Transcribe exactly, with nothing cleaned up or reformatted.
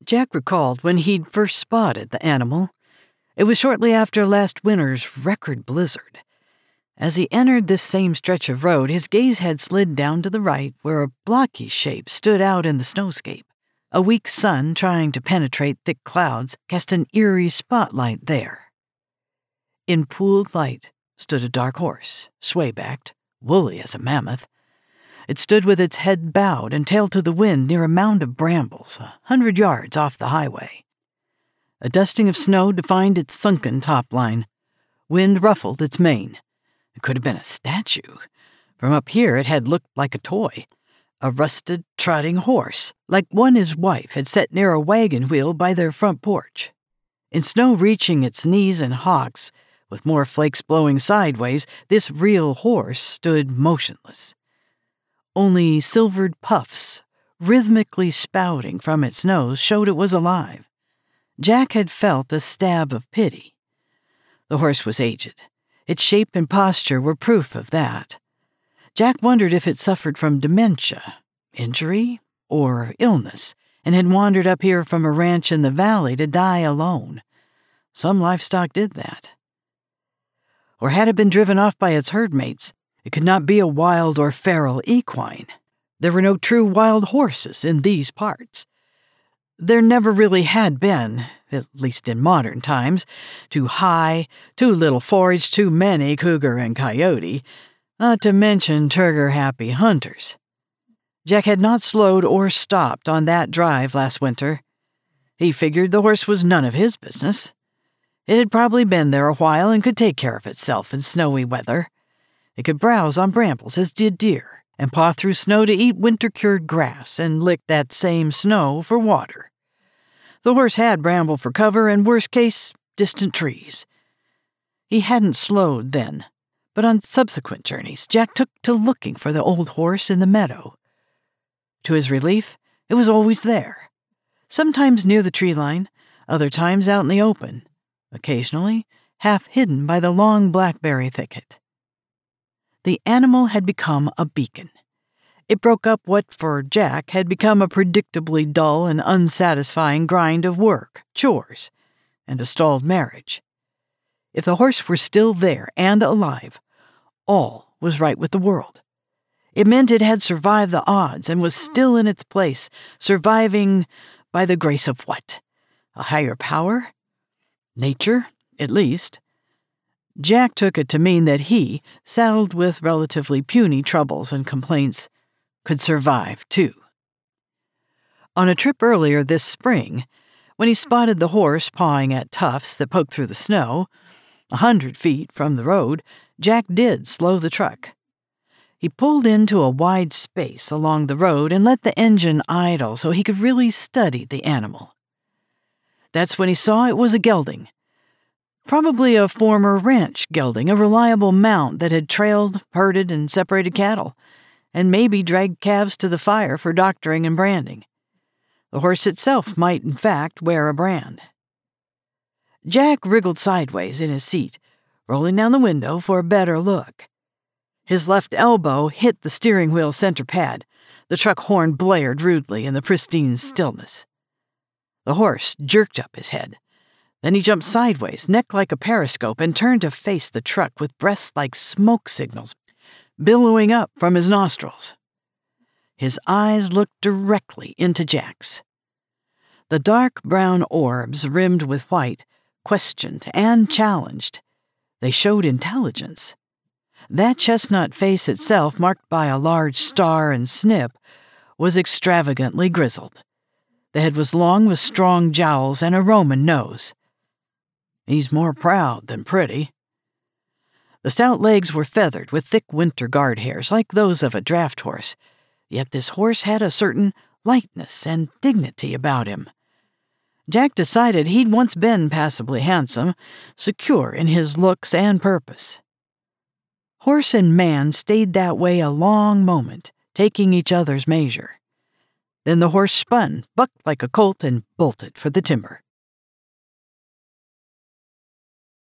Jack recalled when he'd first spotted the animal. It was shortly after last winter's record blizzard. As he entered this same stretch of road, his gaze had slid down to the right where a blocky shape stood out in the snowscape. A weak sun trying to penetrate thick clouds cast an eerie spotlight there. In pooled light stood a dark horse, sway-backed, woolly as a mammoth. It stood with its head bowed and tail to the wind near a mound of brambles, a hundred yards off the highway. A dusting of snow defined its sunken top line. Wind ruffled its mane. It could have been a statue. From up here it had looked like a toy. A rusted, trotting horse, like one his wife had set near a wagon wheel by their front porch. In snow reaching its knees and hocks, with more flakes blowing sideways, this real horse stood motionless. Only silvered puffs, rhythmically spouting from its nose, showed it was alive. Jack had felt a stab of pity. The horse was aged. Its shape and posture were proof of that. Jack wondered if it suffered from dementia, injury, or illness, and had wandered up here from a ranch in the valley to die alone. Some livestock did that. Or had it been driven off by its herdmates? It could not be a wild or feral equine. There were no true wild horses in these parts. There never really had been, at least in modern times. Too high, too little forage, too many cougar and coyote, not to mention trigger-happy hunters. Jack had not slowed or stopped on that drive last winter. He figured the horse was none of his business. It had probably been there a while and could take care of itself in snowy weather. It could browse on brambles as did deer, and paw through snow to eat winter-cured grass and lick that same snow for water. The horse had bramble for cover and, worst case, distant trees. He hadn't slowed then, but on subsequent journeys, Jack took to looking for the old horse in the meadow. To his relief, it was always there, sometimes near the tree line, other times out in the open, occasionally half hidden by the long blackberry thicket. The animal had become a beacon. It broke up what, for Jack, had become a predictably dull and unsatisfying grind of work, chores, and a stalled marriage. If the horse were still there and alive, all was right with the world. It meant it had survived the odds and was still in its place, surviving by the grace of what? A higher power? Nature, at least. Jack took it to mean that he, saddled with relatively puny troubles and complaints, could survive, too. On a trip earlier this spring, when he spotted the horse pawing at tufts that poked through the snow, a hundred feet from the road, Jack did slow the truck. He pulled into a wide space along the road and let the engine idle so he could really study the animal. That's when he saw it was a gelding. Probably a former ranch gelding, a reliable mount that had trailed, herded, and separated cattle, and maybe dragged calves to the fire for doctoring and branding. The horse itself might, in fact, wear a brand. Jack wriggled sideways in his seat, rolling down the window for a better look. His left elbow hit the steering wheel center pad. The truck horn blared rudely in the pristine stillness. The horse jerked up his head. Then he jumped sideways, neck like a periscope, and turned to face the truck with breaths like smoke signals billowing up from his nostrils. His eyes looked directly into Jack's. The dark brown orbs, rimmed with white, questioned and challenged. They showed intelligence. That chestnut face itself, marked by a large star and snip, was extravagantly grizzled. The head was long with strong jowls and a Roman nose. He's more proud than pretty. The stout legs were feathered with thick winter guard hairs like those of a draft horse, yet this horse had a certain lightness and dignity about him. Jack decided he'd once been passably handsome, secure in his looks and purpose. Horse and man stayed that way a long moment, taking each other's measure. Then the horse spun, bucked like a colt, and bolted for the timber.